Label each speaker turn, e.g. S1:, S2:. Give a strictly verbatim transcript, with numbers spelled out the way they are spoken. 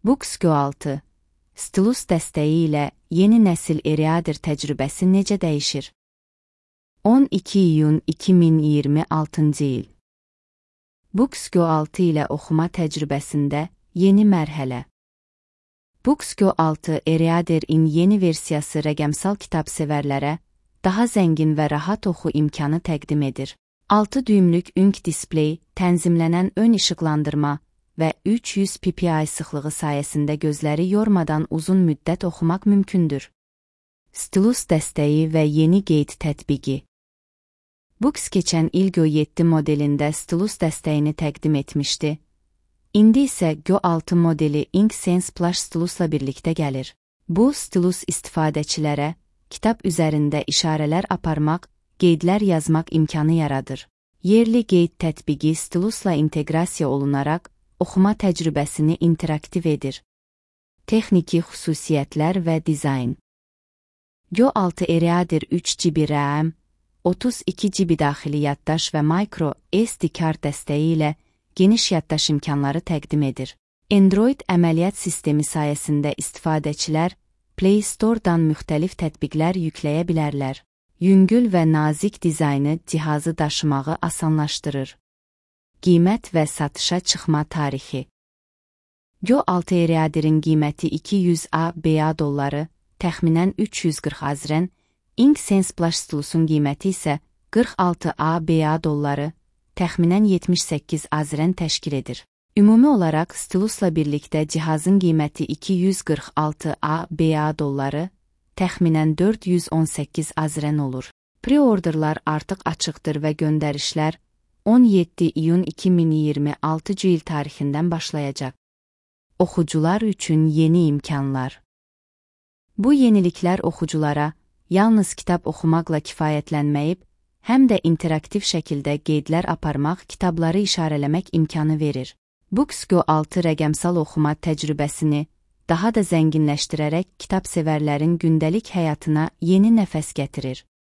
S1: Books Go altı, stylus dəstəyi ilə yeni nəsil e-reader təcrübəsi necə dəyişir? on iki iyun iki min iyirmi altıncı il. Books Go altı ilə oxuma təcrübəsində yeni mərhələ. Books Go altı e-reader-in yeni versiyası rəqəmsal kitabsevərlərə daha zəngin və rahat oxu imkanı təqdim edir. altı düymlük ünk displey, tənzimlənən ön işıqlandırma və üç yüz p p i sıxlığı sayəsində gözləri yormadan uzun müddət oxumaq mümkündür. Stylus dəstəyi və yeni qeyd tətbiqi. Books keçən il Go yeddi modelində stylus dəstəyini təqdim etmişdi. İndi isə Go altı modeli InkSense Plus stylusla birlikdə gəlir. Bu, stylus istifadəçilərə kitab üzərində işarələr aparmaq, qeydlər yazmaq imkanı yaradır. Yerli qeyd tətbiqi stylusla inteqrasiya olunaraq, oxuma təcrübəsini interaktiv edir. Texniki xüsusiyyətlər və dizayn. Go altı e-reader üç giqabayt RAM, otuz iki giqabayt daxili yaddaş və micro S D kart dəstəyi ilə geniş yaddaş imkanları təqdim edir. Android əməliyyat sistemi sayəsində istifadəçilər Play Store-dan müxtəlif tətbiqlər yükləyə bilərlər. Yüngül və nazik dizaynı cihazı daşımağı asanlaşdırır. Qiymət və satışa çıxma tarixi. Go altı e-readerin qiyməti iki yüz ABA dolları, təxminən üç yüz qırx azrən, InkSense Plus stylusun qiyməti isə qırx altı ABA dolları, təxminən yetmiş səkkiz azrən təşkil edir. Ümumi olaraq stylusla birlikdə cihazın qiyməti iki yüz qırx altı ABA dolları, təxminən dörd yüz on səkkiz azrən olur. Pre-orderlar artıq açıqdır və göndərişlər on yeddi iyun iki min iyirmi altıncı il tarixindən başlayacaq. Oxucular üçün yeni imkanlar. Bu yeniliklər oxuculara yalnız kitab oxumaqla kifayətlənməyib, həm də interaktiv şəkildə qeydlər aparmaq, kitabları işarələmək imkanı verir. Books Go altı rəqəmsal oxuma təcrübəsini daha da zənginləşdirərək kitabsevərlərin gündəlik həyatına yeni nəfəs gətirir.